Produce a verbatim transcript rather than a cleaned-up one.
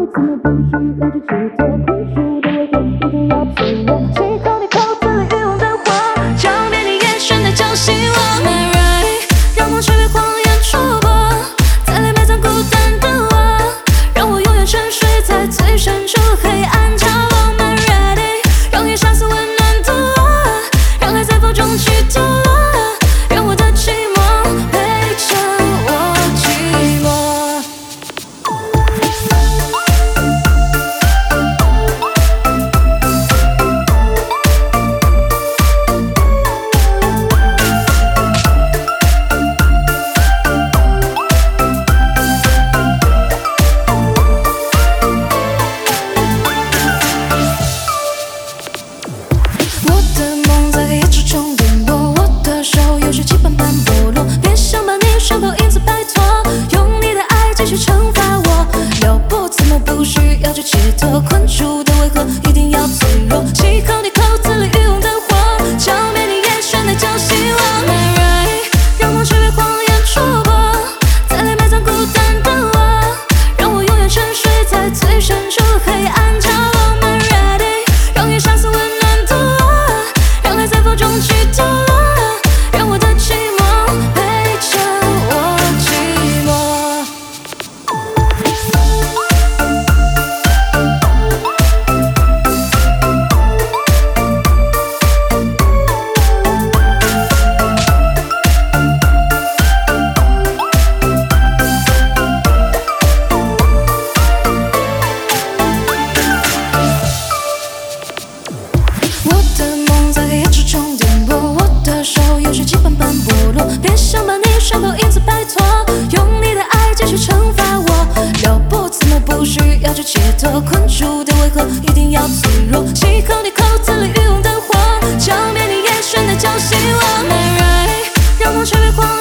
怎么不需要去解脱困住的为何一定要脆弱？谁靠你口子里欲望的话，浇灭你眼神的叫希望。My right， 让梦却被谎言戳破，在里埋葬孤单的我，让我永远沉睡在最深处黑暗角落。My ready， 让夜相思温暖的我，让爱在风中去堕落，让我的寂寞陪着我寂寞。我的梦在黑夜之中颠簸，我的手有时期般般剥落，别想把你伤口因此摆脱，用你的爱继续惩罚我。了不怎么不需要去解脱，困住的为何一定要脆弱？契合你口子里欲望的火，浇灭你眼神的叫希望。My right， 让梦却被谎言戳破，在里埋葬孤单的我，让我永远沉睡在最深处黑暗角落。My ready， 让夜相思温暖的我，让爱在风中去堕落，让我的寂寞陪着我寂寞。我的梦在黑夜之中颠簸，我的手有时期般般剥落，别想把你伤口因此摆脱，用你的爱继续惩罚我。了不怎么不需要去解脱，困住的为何一定要脆弱？契合你口子里欲望的火，浇灭你眼神的叫希望。My right， 让梦却被谎